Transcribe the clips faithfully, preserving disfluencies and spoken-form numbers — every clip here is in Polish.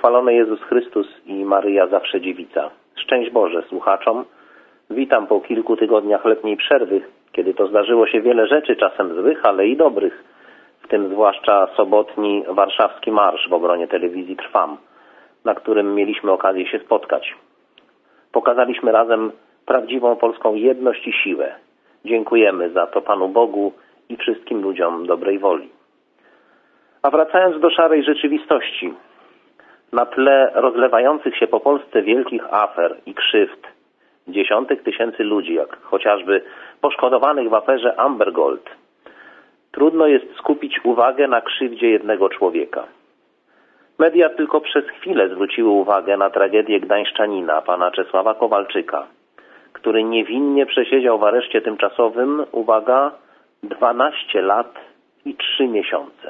Chwalony Jezus Chrystus i Maryja zawsze dziewica. Szczęść Boże słuchaczom. Witam po kilku tygodniach letniej przerwy, kiedy to zdarzyło się wiele rzeczy, czasem złych, ale i dobrych, w tym zwłaszcza sobotni warszawski marsz w obronie telewizji Trwam, na którym mieliśmy okazję się spotkać. Pokazaliśmy razem prawdziwą polską jedność i siłę. Dziękujemy za to Panu Bogu i wszystkim ludziom dobrej woli. A wracając do szarej rzeczywistości, na tle rozlewających się po Polsce wielkich afer i krzywd, dziesiątek tysięcy ludzi, jak chociażby poszkodowanych w aferze Amber Gold, trudno jest skupić uwagę na krzywdzie jednego człowieka. Media tylko przez chwilę zwróciły uwagę na tragedię gdańszczanina, pana Czesława Kowalczyka, który niewinnie przesiedział w areszcie tymczasowym, uwaga, dwanaście lat i trzy miesiące.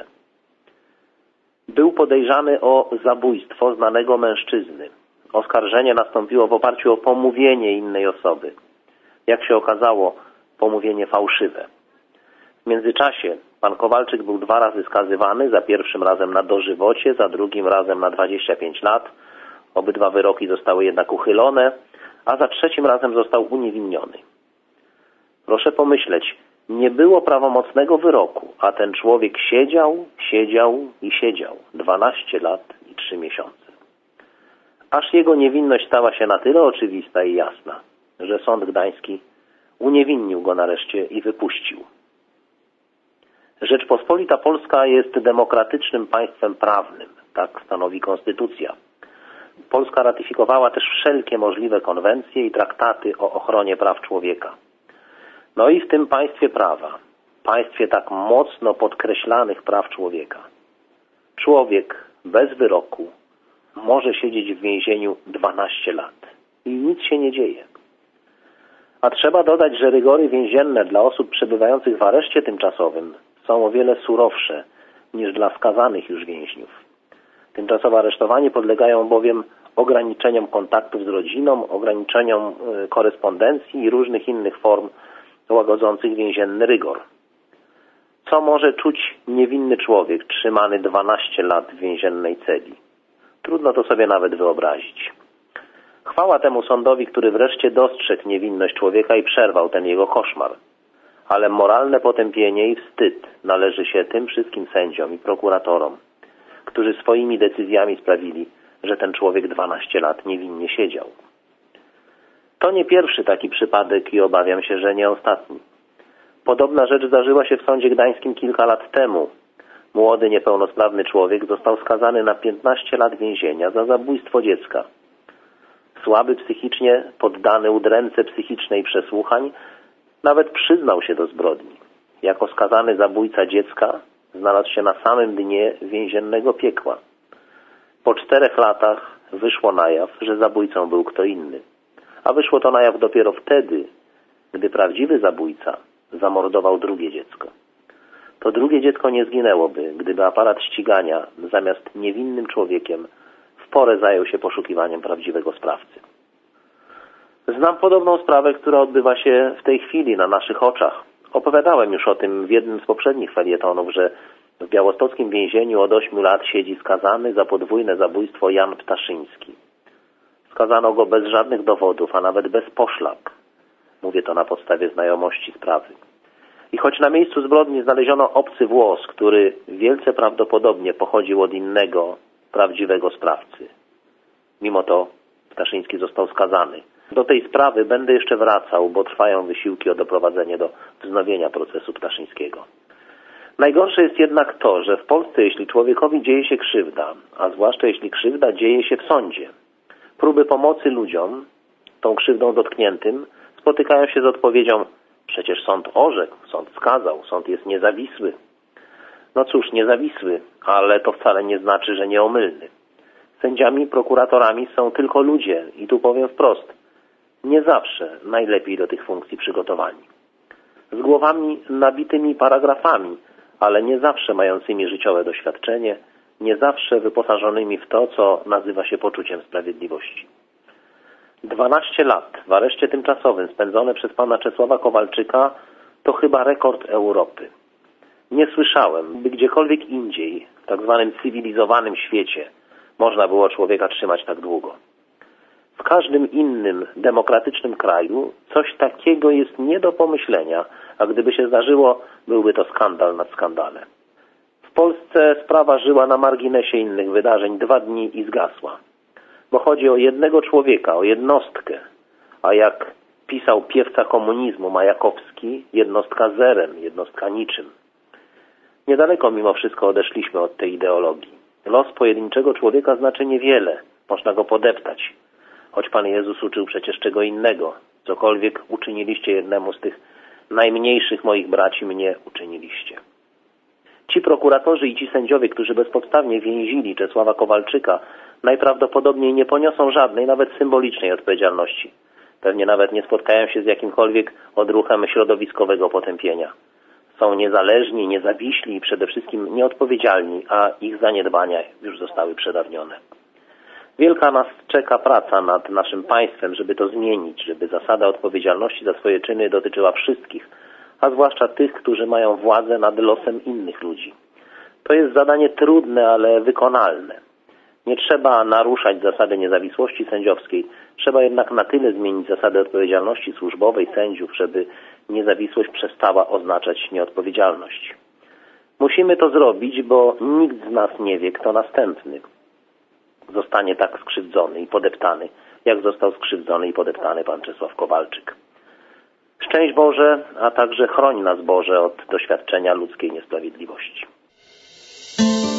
Był podejrzany o zabójstwo znanego mężczyzny. Oskarżenie nastąpiło w oparciu o pomówienie innej osoby. Jak się okazało, pomówienie fałszywe. W międzyczasie pan Kowalczyk był dwa razy skazywany, za pierwszym razem na dożywocie, za drugim razem na dwadzieścia pięć lat. Obydwa wyroki zostały jednak uchylone, a za trzecim razem został uniewinniony. Proszę pomyśleć, nie było prawomocnego wyroku, a ten człowiek siedział, siedział i siedział dwanaście lat i trzy miesiące. Aż jego niewinność stała się na tyle oczywista i jasna, że sąd gdański uniewinnił go nareszcie i wypuścił. Rzeczpospolita Polska jest demokratycznym państwem prawnym, tak stanowi konstytucja. Polska ratyfikowała też wszelkie możliwe konwencje i traktaty o ochronie praw człowieka. No i w tym państwie prawa, państwie tak mocno podkreślanych praw człowieka, człowiek bez wyroku może siedzieć w więzieniu dwanaście lat i nic się nie dzieje. A trzeba dodać, że rygory więzienne dla osób przebywających w areszcie tymczasowym są o wiele surowsze niż dla skazanych już więźniów. Tymczasowe aresztowani podlegają bowiem ograniczeniom kontaktów z rodziną, ograniczeniom korespondencji i różnych innych form łagodzących więzienny rygor. Co może czuć niewinny człowiek trzymany dwanaście lat w więziennej celi? Trudno to sobie nawet wyobrazić. Chwała temu sądowi, który wreszcie dostrzegł niewinność człowieka i przerwał ten jego koszmar. Ale moralne potępienie i wstyd należy się tym wszystkim sędziom i prokuratorom, którzy swoimi decyzjami sprawili, że ten człowiek dwanaście lat niewinnie siedział. To nie pierwszy taki przypadek i obawiam się, że nie ostatni. Podobna rzecz zdarzyła się w sądzie gdańskim kilka lat temu. Młody, niepełnosprawny człowiek został skazany na piętnaście lat więzienia za zabójstwo dziecka. Słaby psychicznie, poddany udręce psychicznej przesłuchań, nawet przyznał się do zbrodni. Jako skazany zabójca dziecka znalazł się na samym dnie więziennego piekła. Po czterech latach wyszło na jaw, że zabójcą był kto inny. A wyszło to na jaw dopiero wtedy, gdy prawdziwy zabójca zamordował drugie dziecko. To drugie dziecko nie zginęłoby, gdyby aparat ścigania zamiast niewinnym człowiekiem w porę zajął się poszukiwaniem prawdziwego sprawcy. Znam podobną sprawę, która odbywa się w tej chwili na naszych oczach. Opowiadałem już o tym w jednym z poprzednich felietonów, że w białostockim więzieniu od ośmiu lat siedzi skazany za podwójne zabójstwo Jan Ptaszyński. Skazano go bez żadnych dowodów, a nawet bez poszlak. Mówię to na podstawie znajomości sprawy. I choć na miejscu zbrodni znaleziono obcy włos, który wielce prawdopodobnie pochodził od innego, prawdziwego sprawcy. Mimo to Ptaszyński został skazany. Do tej sprawy będę jeszcze wracał, bo trwają wysiłki o doprowadzenie do wznowienia procesu Ptaszyńskiego. Najgorsze jest jednak to, że w Polsce, jeśli człowiekowi dzieje się krzywda, a zwłaszcza jeśli krzywda dzieje się w sądzie, próby pomocy ludziom, tą krzywdą dotkniętym, spotykają się z odpowiedzią: przecież sąd orzekł, sąd skazał, sąd jest niezawisły. No cóż, niezawisły, ale to wcale nie znaczy, że nieomylny. Sędziami, prokuratorami są tylko ludzie i tu powiem wprost, nie zawsze najlepiej do tych funkcji przygotowani. Z głowami nabitymi paragrafami, ale nie zawsze mającymi życiowe doświadczenie, nie zawsze wyposażonymi w to, co nazywa się poczuciem sprawiedliwości. dwanaście lat w areszcie tymczasowym spędzone przez pana Czesława Kowalczyka to chyba rekord Europy. Nie słyszałem, by gdziekolwiek indziej, w tak zwanym cywilizowanym świecie, można było człowieka trzymać tak długo. W każdym innym demokratycznym kraju coś takiego jest nie do pomyślenia, a gdyby się zdarzyło, byłby to skandal nad skandalem. W Polsce sprawa żyła na marginesie innych wydarzeń dwa dni i zgasła. Bo chodzi o jednego człowieka, o jednostkę, a jak pisał piewca komunizmu Majakowski, jednostka zerem, jednostka niczym. Niedaleko mimo wszystko odeszliśmy od tej ideologii. Los pojedynczego człowieka znaczy niewiele, można go podeptać. Choć Pan Jezus uczył przecież czego innego. Cokolwiek uczyniliście jednemu z tych najmniejszych moich braci, mnie uczyniliście. Ci prokuratorzy i ci sędziowie, którzy bezpodstawnie więzili Czesława Kowalczyka, najprawdopodobniej nie poniosą żadnej, nawet symbolicznej odpowiedzialności. Pewnie nawet nie spotkają się z jakimkolwiek odruchem środowiskowego potępienia. Są niezależni, niezawiśli i przede wszystkim nieodpowiedzialni, a ich zaniedbania już zostały przedawnione. Wielka nas czeka praca nad naszym państwem, żeby to zmienić, żeby zasada odpowiedzialności za swoje czyny dotyczyła wszystkich, a zwłaszcza tych, którzy mają władzę nad losem innych ludzi. To jest zadanie trudne, ale wykonalne. Nie trzeba naruszać zasady niezawisłości sędziowskiej, trzeba jednak na tyle zmienić zasady odpowiedzialności służbowej sędziów, żeby niezawisłość przestała oznaczać nieodpowiedzialność. Musimy to zrobić, bo nikt z nas nie wie, kto następny zostanie tak skrzywdzony i podeptany, jak został skrzywdzony i podeptany pan Czesław Kowalczyk. Szczęść Boże, a także chroń nas Boże od doświadczenia ludzkiej niesprawiedliwości.